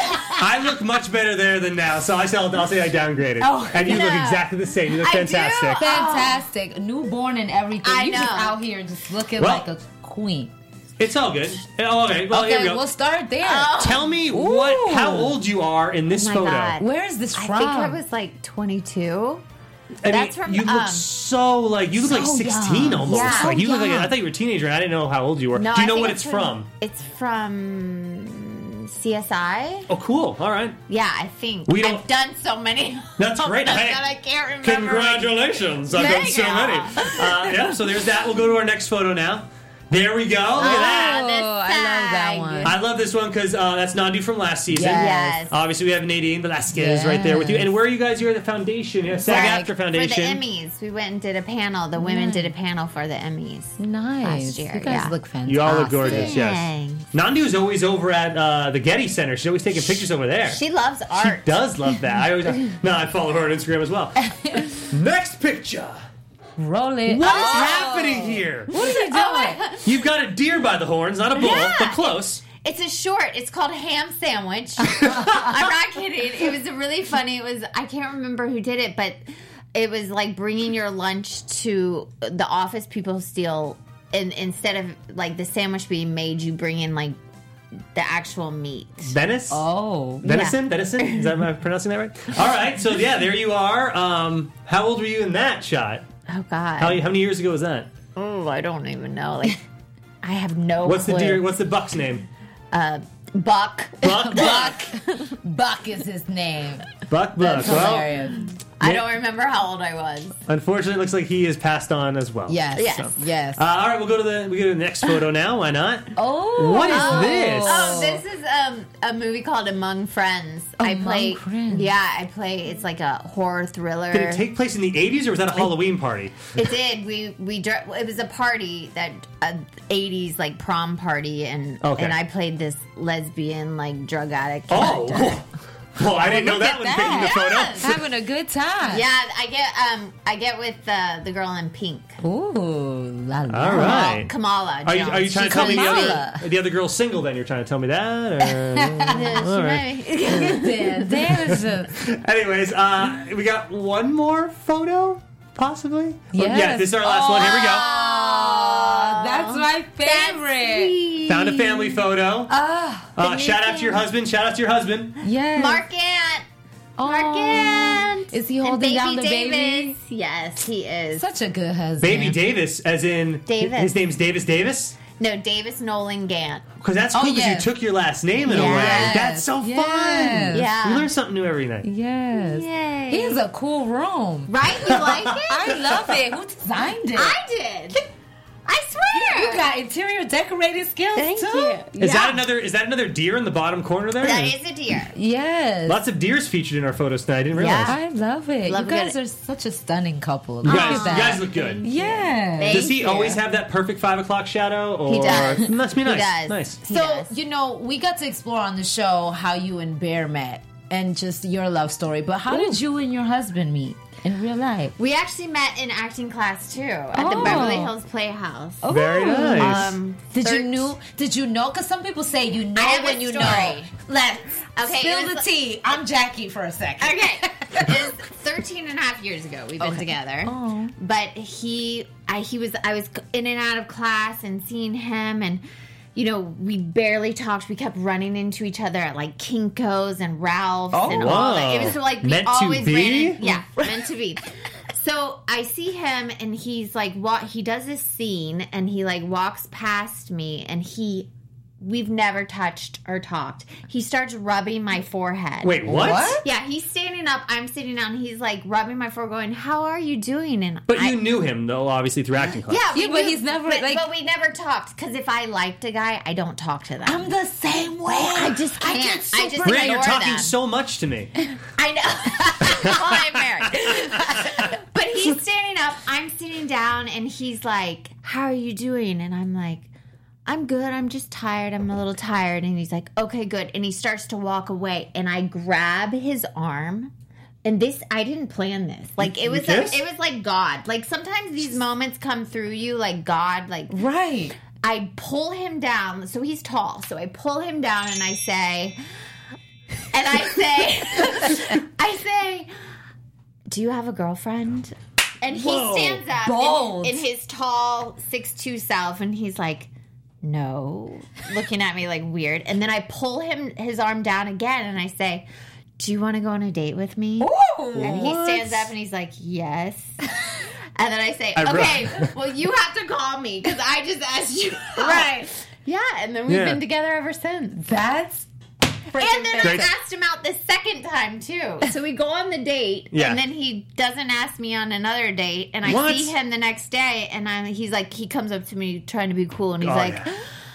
I look much better there than now, so I say I'll, I'll say I downgraded. Oh, and you look yeah. exactly the same. You look I do. fantastic. Fantastic, newborn and everything. I you just know. out here just looking Well- like a queen. It's all good. Oh, okay, well, here we Okay, go. we'll start there. Tell me what, how old you are in this Oh my photo. God. Where is this I from? think I was like twenty-two. I mean, That's from, you look um, so like you look like so sixteen young. almost. Yeah. Like you look like young. I thought you were a teenager. And I didn't know how old you were. No, Do you I know think what it's from? It's from C S I. Oh, cool. All right. Yeah, I think. We don't- I've done so many. That's of great. them Hey, that I can't remember. Congratulations! I've done Thank so you. many. Uh, yeah. So there's that. We'll go to our next photo now. There we go. Look at that. Oh, this Oh, I love that side. one. I love this one because uh, that's Nandu from last season. Yes. Obviously, we have Nadine Velasquez right there with you. And where are you guys? You're at the foundation, yeah, SAG Like, After Foundation. For the Emmys. We went and did a panel. The women did a panel for the Emmys. Nice. Last year, You guys yeah. look fantastic. You all look gorgeous, yes. Thanks. Nandu's always over at uh, the Getty Center. She's always taking pictures over there. She loves She art. does love that. I always no, I follow her on Instagram as well. Next picture. Roll it. What is Oh. happening here? What are you doing? You've got a deer by the horns, not a bull, Yeah. but close. It's a short. It's called Ham Sandwich. I'm not kidding. It was really funny. It was, I can't remember who did it, but it was like bringing your lunch to the office. People steal, and instead of like the sandwich being made, you bring in like the actual meat. Venice? Oh. Venison? Venison? Is that am I pronouncing that right? All right. So yeah, there you are. Um, how old were you in that shot? Oh God. How, how many years ago was that? Oh, I don't even know. Like, I have no. What's clue. the deer? What's the buck's name? Uh, Buck. Buck. Buck. Buck is his name. Buck. Buck. That's Well, hilarious. I don't remember how old I was. unfortunately, it looks like he is passed on as well. Yes. Yes. So. Yes. Uh, all right, we'll go to the we go to the next photo now. Why not? oh. What is this? Oh, this is um, a movie called Among Friends. I Among play. Friends. Yeah, I play. It's like a horror thriller. Did it take place in the eighties or was that a Halloween party? It did. We we dr- it was a party that a eighties like prom party, and Okay. and I played this lesbian like drug addict. Oh, character. well, I didn't know Look that at when picking the that. photo. Having a good time. Yeah, I get um I get with uh, the girl in pink. Ooh. La, la. All right. Oh, Kamala. Are you, Jones. are you trying to She's tell me the Kamala. other, the other girl's single then? You're trying to tell me that? Or? Yeah, she All right. might be. Dan, Dan is just. Anyways, uh, we got one more photo, possibly? Yes. Yeah, this is our last one. Here we go. Oh, that's my favorite. Found a family photo. Ah. Uh, shout out to your husband. Shout out to your husband. Yes. Mark Ant. Oh. Mark Ant. Is he And holding baby down the Davis. baby? Yes, he is. Such a good husband. Baby Davis, as in Davis. his name's Davis Davis. No, Davis Nolan Gant. Because that's Oh, cool. Because yes. you took your last name in a way. Yes. That's so fun. Yes. Yeah. You learn something new every night. Yes. Yay. He has a cool room. Right? You like it? I love it. Who designed it? I did. I swear. You got interior decorating skills Thank too. you. Is Yeah. that another? Is that another deer in the bottom corner there? That is a deer. Yes. Lots of deers featured in our photos tonight. I didn't realize. Yeah. I love it. Love you guys it. are such a stunning couple. You Look guys, at that. you guys look good. Yeah. Thank Does he you. always have that perfect five o'clock shadow? Or He does. Must be He nice. does. Nice. He So, does. you know, we got to explore on the show how you and Bear met and just your love story. But how did you and your husband meet in real life? We actually met in acting class too at the Oh. Beverly Hills Playhouse. Very nice. Um, Did thir- you knew? Did you know? Because some people say you know I have when a you story. know. Let's Okay, spill it the was- tea. I'm Jackie for a second. Okay. It's thirteen and a half years ago we've been Okay. together. Oh. But he I he was I was in and out of class and seeing him, and you know, we barely talked. We kept running into each other at like Kinko's and Ralph's Oh, and all wow. that. It was like we Meant to always be? ran in, yeah, meant to be. So I see him and he's like wa- he does this scene and he like walks past me and he we've never touched or talked. He starts rubbing my forehead. Wait, what? What? Yeah, he's standing up. I'm sitting down. He's like rubbing my forehead, going, "How are you doing?" And But I, you knew him though, obviously through acting class. yeah, we Yeah, but knew- he's never, but, like- but we never talked because if I liked a guy, I don't talk to them. I'm the same way. I just can't. get I super- just Brian, you're ignore talking them. so much to me. I know. Well, I'm married. But he's standing up. I'm sitting down, and he's like, "How are you doing?" And I'm like, "I'm good. I'm just tired. I'm a little tired." And he's like, "Okay, good." And he starts to walk away, and I grab his arm. And this, I didn't plan this. Like it was, You a, kissed? it was like God. Like sometimes these moments come through you, like God. Like Right. I pull him down. So he's tall. So I pull him down, and I say, and I say, I say, "Do you have a girlfriend?" And he Whoa, stands up bold. in, in his tall six two self, and he's like, no, looking at me like weird. And then I pull him his arm down again, and I say, do you want to go on a date with me? Ooh. And he stands up and he's like, yes. And then I say, I okay, well, you have to call me because I just asked you. Right. Yeah, and then we've Yeah. been together ever since. That's And then Great. I asked him out the second time, too. So we go on the date, Yeah. and then he doesn't ask me on another date. And I What? see him the next day, and I'm, he's like, he comes up to me trying to be cool, and he's Oh, like, yeah.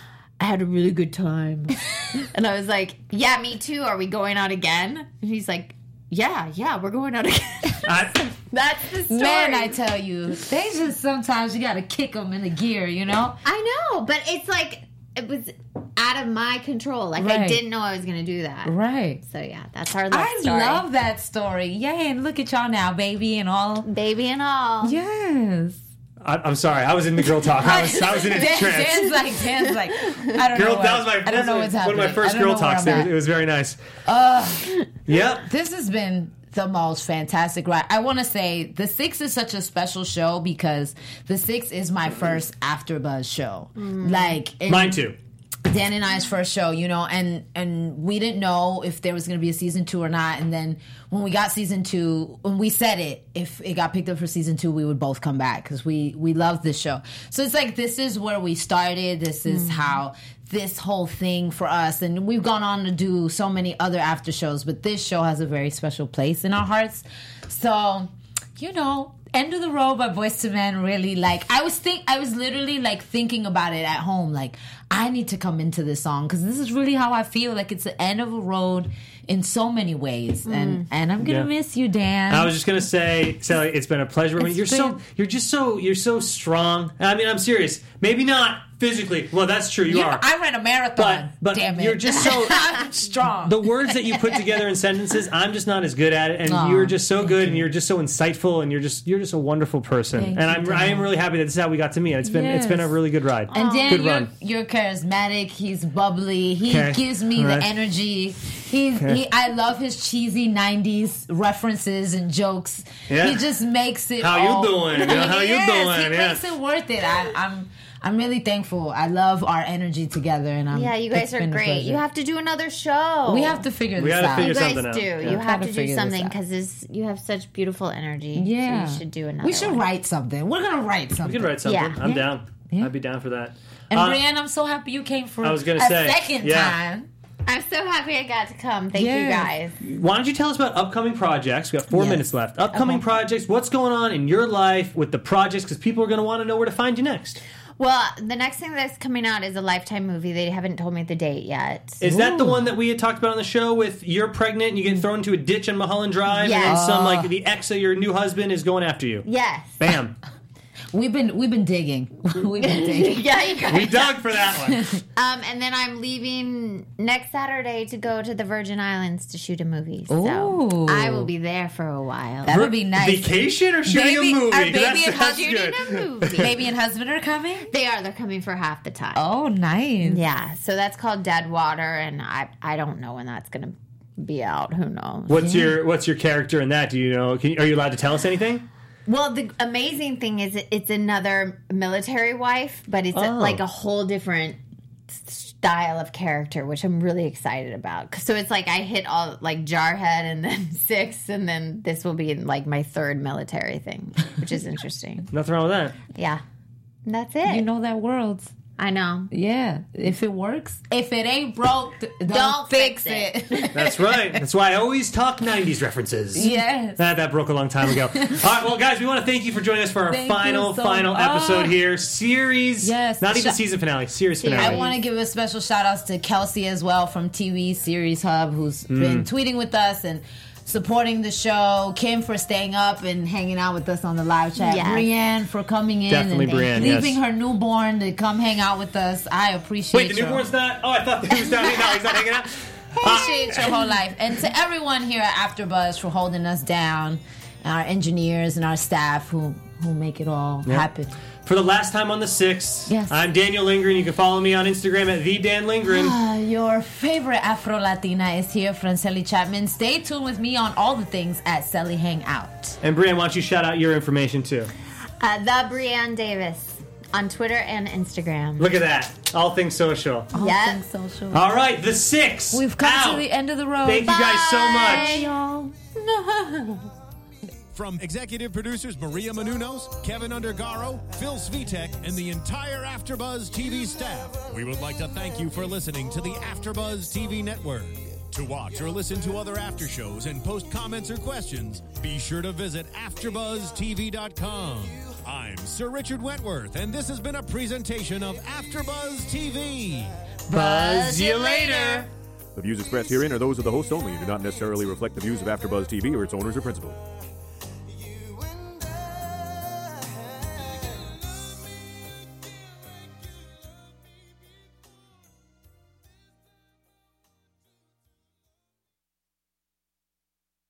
I had a really good time. And I was like, yeah, me too. Are we going out again? And he's like, yeah, yeah, we're going out again. I, That's the story. man, I tell you, they just sometimes you got to kick them in the gear, you know. I know, but it's like, it was out of my control. Like, I Right. didn't know I was going to do that. Right. So, yeah, that's our love I story. love that story. Yay, and look at y'all now, baby, and all. Baby and all. Yes. I, I'm sorry. I was in the girl talk. I was, I was in a Dan- trance. Dan's like, Dan's like, I don't Girl, know. that what- was my. I don't know what's one happening. of my first I don't girl know where talks. I'm It was, at. it was very nice. Uh, Yep. This has been the most fantastic ride. I want to say The Six is such a special show because The Six is my first AfterBuzz show. Like it- Mine too. Dan and I's first show, you know, and and we didn't know if there was going to be a season two or not. And then when we got season two, when we said it, if it got picked up for season two, we would both come back because we we loved this show. So it's like this is where we started. This is how this whole thing for us, and we've gone on to do so many other after shows, but this show has a very special place in our hearts. So, you know. End of the Road by Boyz two Men really like I was think I was literally like thinking about it at home like I need to come into this song because this is really how I feel like it's the end of a road in so many ways and and I'm gonna Yeah. miss you, Dan. I was just gonna say, Sally, it's been a pleasure. I mean, It's you're so been- you're just so you're so strong. I mean, I'm serious. Maybe not physically. Well, that's true. You, You- are. I ran a marathon. but but damn it. you're just so I'm strong. the words that you put together in sentences. I'm just not as good at it, and Aw, you're just so thank good, you. and you're just so insightful, and you're just you're just a wonderful person. Thank and you, I'm I am Dan. really happy that this is how we got to meet. It's been it's Yes. been a really good ride. And Dan, good you're, run. you're charismatic. He's bubbly. He Okay. gives me All the right. energy. He's. Okay. He, I love his cheesy nineties references and jokes. Yeah. He just makes it. How you all- doing? Yeah, how you Yes, doing? He Yeah. makes it worth it. I, I'm. I'm really thankful. I love our energy together, and I'm. Yeah, you guys it's are been a great. pleasure. You have to do another show. We have to figure We this gotta out. figure You guys something out. do. Yeah. You Gotta have to figure do this something out. because you have such beautiful energy. Yeah, So you should do another. We should one. write something. We're gonna write something. We can write something. Yeah. I'm Yeah. down. Yeah. I'd be down for that. And Uh, Brianne, I'm so happy you came for I was gonna a say, second yeah. time. I'm so happy I got to come. Thank Yeah. you guys. Why don't you tell us about upcoming projects? We got four Yes. minutes left. Upcoming Okay. projects. What's going on in your life with the projects? Because people are going to want to know where to find you next. Well, the next thing that's coming out is a Lifetime movie. They haven't told me the date yet. Is that the one that we had talked about on the show with you're pregnant and you get thrown into a ditch on Mulholland Drive and then Yes. some like the ex of your new husband is going after you? Yes. Bam. We've been we've been digging. We've been digging. Yeah, you guys. We dug for that one. Um, and then I'm leaving next Saturday to go to the Virgin Islands to shoot a movie. So Ooh. I will be there for a while. That would be nice. Vacation or shooting Baby- a movie? are baby That's, and that's shooting good. a movie. Baby and husband are coming. They are. They're coming for half the time. Oh, nice. Yeah. So that's called Dead Water, and I I don't know when that's gonna be out. Who knows? What's your What's your character in that? Do you know? Can, are you allowed to tell us anything? Well, the amazing thing is it- it's another military wife, but it's a, Oh. like a whole different style of character, which I'm really excited about. So it's like I hit all like Jarhead and then Six, and then this will be like my third military thing, which is interesting. Nothing wrong with that. Yeah, and that's it. You know that world. I know. Yeah. If it works, if it ain't broke, th- don't, Don't fix, fix it. That's right. That's why I always talk nineties references. Yes. That, that broke a long time ago. All right, well, guys, we want to thank you for joining us for our Thank you final, so final much. episode here. Series. Yes. Not even Sh- season finale. Series finale. I want to give a special shout outs to Kelsey as well from T V Series Hub, who's Mm. been tweeting with us and supporting the show. Kim for staying up and hanging out with us on the live chat. Yes. Brienne for coming in Definitely and, Brienne, and leaving yes. her newborn to come hang out with us. I appreciate Wait, the your- newborn's not? Oh, I thought he was down here. No, he's not hanging out. appreciate your whole life. And to everyone here at AfterBuzz for holding us down, our engineers and our staff who who make it all happen. For the last time on the sixth, Yes. I'm Daniel Lindgren. You can follow me on Instagram at the Dan Lindgren. Uh, your favorite Afro-Latina is here, Franceli Chapman. Stay tuned with me on all the things at Selly Hangout. And Brian, why don't you shout out your information too? Uh, the Brianne Davis on Twitter and Instagram. Look at that. All things social. All Yep. things social. All right, the six. We've come out. to the end of the road. Thank you guys so much. y'all. From executive producers Maria Menounos, Kevin Undergaro, Phil Svitek, and the entire AfterBuzz T V staff, we would like to thank you for listening to the AfterBuzz T V network. To watch or listen to other after shows and post comments or questions, be sure to visit after buzz t v dot com. I'm Sir Richard Wentworth, and this has been a presentation of AfterBuzz T V. Buzz you later. The views expressed herein are those of the host only and do not necessarily reflect the views of AfterBuzz T V or its owners or principals.